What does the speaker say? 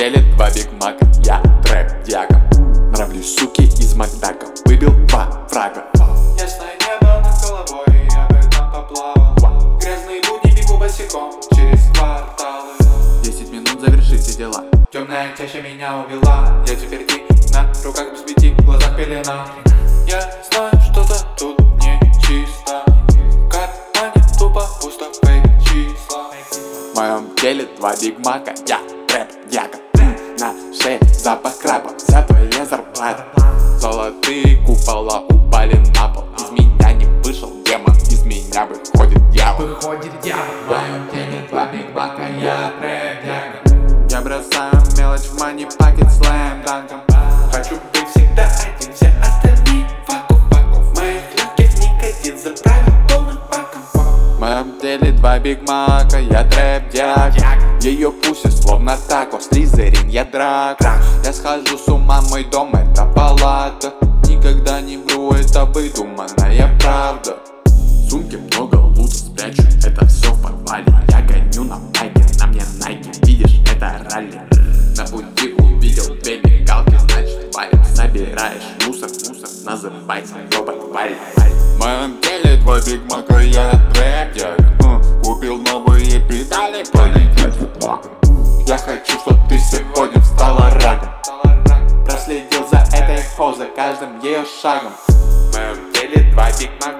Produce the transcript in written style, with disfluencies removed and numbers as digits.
теле 2 Биг Мака, я трэп-дяга. Нравлюсь суки из Макдака, выбил 2 фрага. Ясное небо над головой, я бы там поплавал. Грязные будни, бегу босиком через кварталы. 10 минут завершить все дела. Темная чаща меня увела. Я теперь ти на руках без пяти, в глазах пелена. Я знаю, что-то тут не чисто. В кармане тупо пусто, фейк числа. В моем теле 2 Биг Мака, я трэп-дяга. На шее запах краба, за твоя зарплата. Золотые купола упали на пол. Из меня не вышел демон, из меня выходит дьявол. Выходит дьявол. В моем теле 2 Биг Мака, я трэп-дяга. Я бросаю мелочь в мани пакет слэм данком. Хочу быть всегда один, все остальные факов. В моих легких никотин заправил полным баком. В моем теле 2 Биг Мака, я трэп-дяга. Ее пуси словно тако, слизерин, я драка. Я схожу с ума, мой дом это палата. Никогда не вру, это выдуманная правда. В сумке много лута спрячу, это все в подвале. Я гоню на байке, на мне найки, видишь, это ралли. На пути увидел 2 мигалки, значит валим. Собираешь мусор, называется робот валит. В моем теле 2 Биг Мака, я трэп-дяга. Купил новые педали, полететь в блок. Я хочу, чтоб ты сегодня встала раком. Проследил за этой хозой, каждым ее шагом. В моем теле 2 Биг Мака.